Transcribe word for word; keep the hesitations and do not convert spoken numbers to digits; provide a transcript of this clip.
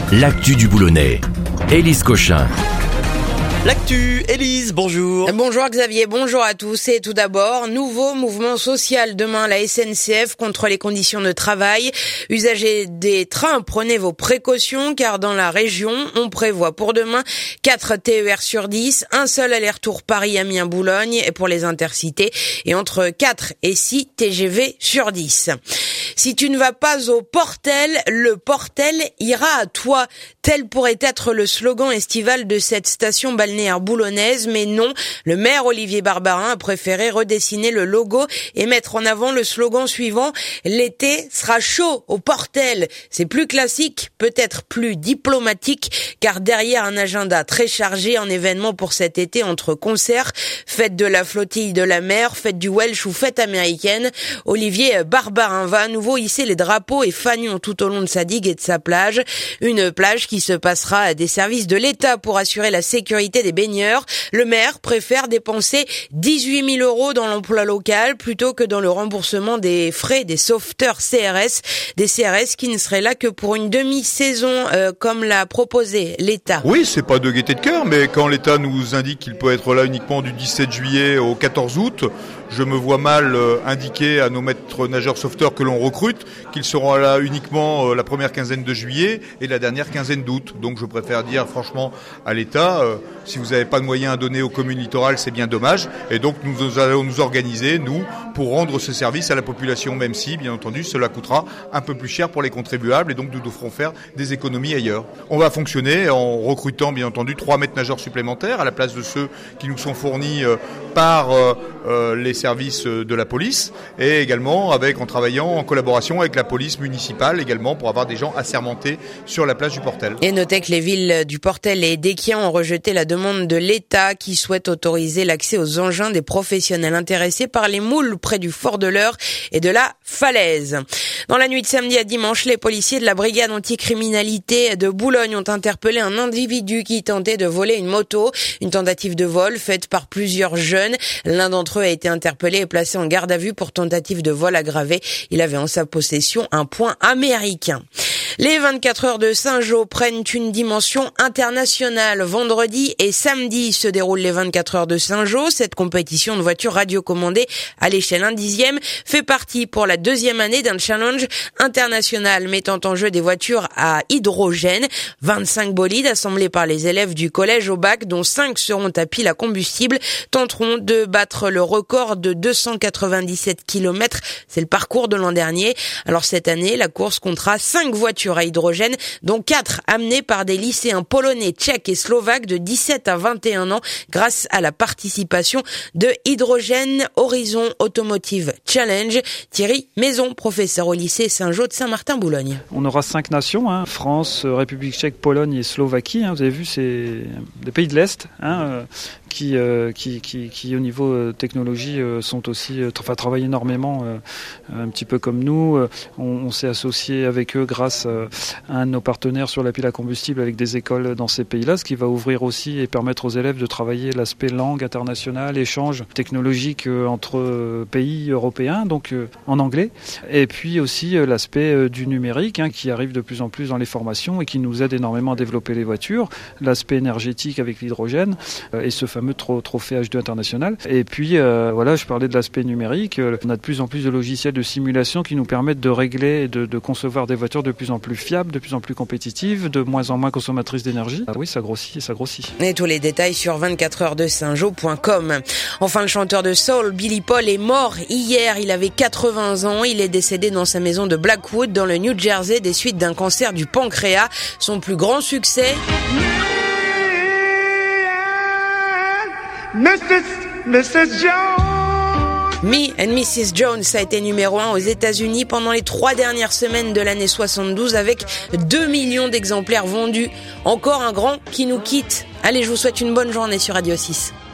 l'actu du Boulonnais. Élise Cochin. L'actu, Élise, bonjour. Bonjour Xavier, bonjour à tous. Et tout d'abord, nouveau mouvement social demain, la S N C F contre les conditions de travail. Usagers des trains, prenez vos précautions car dans la région, on prévoit pour demain quatre T E R sur dix, un seul aller-retour Paris-Amiens-Boulogne pour les intercités et entre quatre et six T G V sur dix. Si tu ne vas pas au Portel, le Portel ira à toi. Tel pourrait être le slogan estival de cette station balnéaire boulonnaise, mais non, le maire Olivier Barbarin a préféré redessiner le logo et mettre en avant le slogan suivant: l'été sera chaud au Portel. C'est plus classique, peut-être plus diplomatique, car derrière un agenda très chargé en événements pour cet été entre concerts, fête de la flottille de la mer, fête du Welsh ou fête américaine, Olivier Barbarin va à nouveau hisser les drapeaux et fanions tout au long de sa digue et de sa plage. Une plage qui se passera à des services de l'État pour assurer la sécurité des baigneurs. Le maire préfère dépenser dix-huit mille euros dans l'emploi local plutôt que dans le remboursement des frais des sauveteurs C R S. Des C R S qui ne seraient là que pour une demi-saison euh, comme l'a proposé l'État. Oui, c'est pas de gaieté de cœur, mais quand l'État nous indique qu'il peut être là uniquement du dix-sept juillet au quatorze août, je me vois mal euh, indiquer à nos maîtres nageurs sauveteurs que l'on recrute qu'ils seront là uniquement euh, la première quinzaine de juillet et la dernière quinzaine d'août. Donc je préfère dire franchement à l'État, euh, si vous n'avez pas de moyens à donner aux communes littorales, c'est bien dommage. Et donc nous, nous allons nous organiser, nous, pour rendre ce service à la population, même si, bien entendu, cela coûtera un peu plus cher pour les contribuables et donc nous devrons faire des économies ailleurs. On va fonctionner en recrutant, bien entendu, trois maîtres nageurs supplémentaires à la place de ceux qui nous sont fournis euh, par euh, euh, les services de la police et également avec en travaillant en collaboration avec la police municipale également pour avoir des gens assermentés sur la place du Portel. Et notez que les villes du Portel et d'Équien ont rejeté la demande de l'État qui souhaite autoriser l'accès aux engins des professionnels intéressés par les moules près du Fort de l'Eure et de la Falaise. Dans la nuit de samedi à dimanche, les policiers de la brigade anticriminalité de Boulogne ont interpellé un individu qui tentait de voler une moto. Une tentative de vol faite par plusieurs jeunes. L'un d'entre eux a été interpellé et placé en garde à vue pour tentative de vol aggravé. Il avait en sa possession un poing américain. Les vingt-quatre heures de Saint-Jean prennent une dimension internationale. Vendredi et samedi se déroulent les vingt-quatre heures de Saint-Jean. Cette compétition de voitures radiocommandées à l'échelle un dixième fait partie pour la deuxième année d'un challenge international mettant en jeu des voitures à hydrogène. vingt-cinq bolides assemblés par les élèves du collège au bac, dont cinq seront à pile à combustible, tenteront de battre le record de deux cent quatre-vingt-dix-sept kilomètres. C'est le parcours de l'an dernier. Alors cette année, la course comptera cinq voitures à hydrogène, dont quatre amenées par des lycéens polonais, tchèques et slovaques de dix-sept à vingt et un ans grâce à la participation de Hydrogène Horizon Automotive Challenge. Thierry Maison, professeur au lycée Saint-Jean de Saint-Martin-Boulogne. On aura cinq nations, hein, France, République tchèque, Pologne et Slovaquie. Hein, vous avez vu, c'est des pays de l'Est hein, euh, qui, euh, qui, qui, qui, au niveau euh, technologie, euh, sont aussi, euh, enfin, travaillent énormément, euh, un petit peu comme nous. Euh, on, on s'est associé avec eux grâce euh, à un de nos partenaires sur la pile à combustible avec des écoles dans ces pays-là, ce qui va ouvrir aussi et permettre aux élèves de travailler l'aspect langue internationale, échange technologique euh, entre euh, pays européens, donc euh, en anglais, et puis aussi euh, l'aspect euh, du numérique hein, qui arrive de plus en plus dans les formations et qui nous aide énormément à développer les voitures, l'aspect énergétique avec l'hydrogène euh, et ce fameux tro- trophée H deux international. Et puis euh, voilà, je parlais de l'aspect numérique, euh, on a de plus en plus de logiciels de simulation qui nous permettent de régler et de, de concevoir des voitures de plus en plus fiables, de plus en plus compétitives, de moins en moins consommatrices d'énergie. Ah oui, ça grossit et ça grossit. Et tous les détails sur vingt-quatre heures de saint jean point com. Enfin, le chanteur de soul Billy Paul est mort hier. Il avait quatre-vingts ans. Il est décédé dans sa maison de Blackwood, dans le New Jersey, des suites d'un cancer du pancréas. Son plus grand succès... Missus Missus Jones. Me and Missus Jones a été numéro un aux États-Unis pendant les trois dernières semaines de l'année soixante-douze avec deux millions d'exemplaires vendus. Encore un grand qui nous quitte. Allez, je vous souhaite une bonne journée sur Radio six.